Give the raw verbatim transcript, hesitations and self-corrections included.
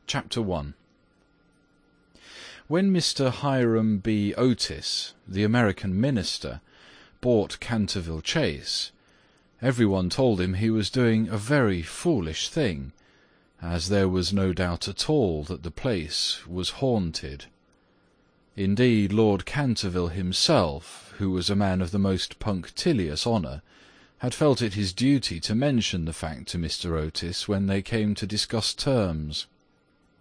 Chapter one. When Mister Hiram B. Otis, the American minister, bought Canterville Chase, everyone told him he was doing a very foolish thing, as there was no doubt at all that the place was haunted. Indeed, Lord Canterville himself, who was a man of the most punctilious honour, had felt it his duty to mention the fact to Mister Otis when they came to discuss terms.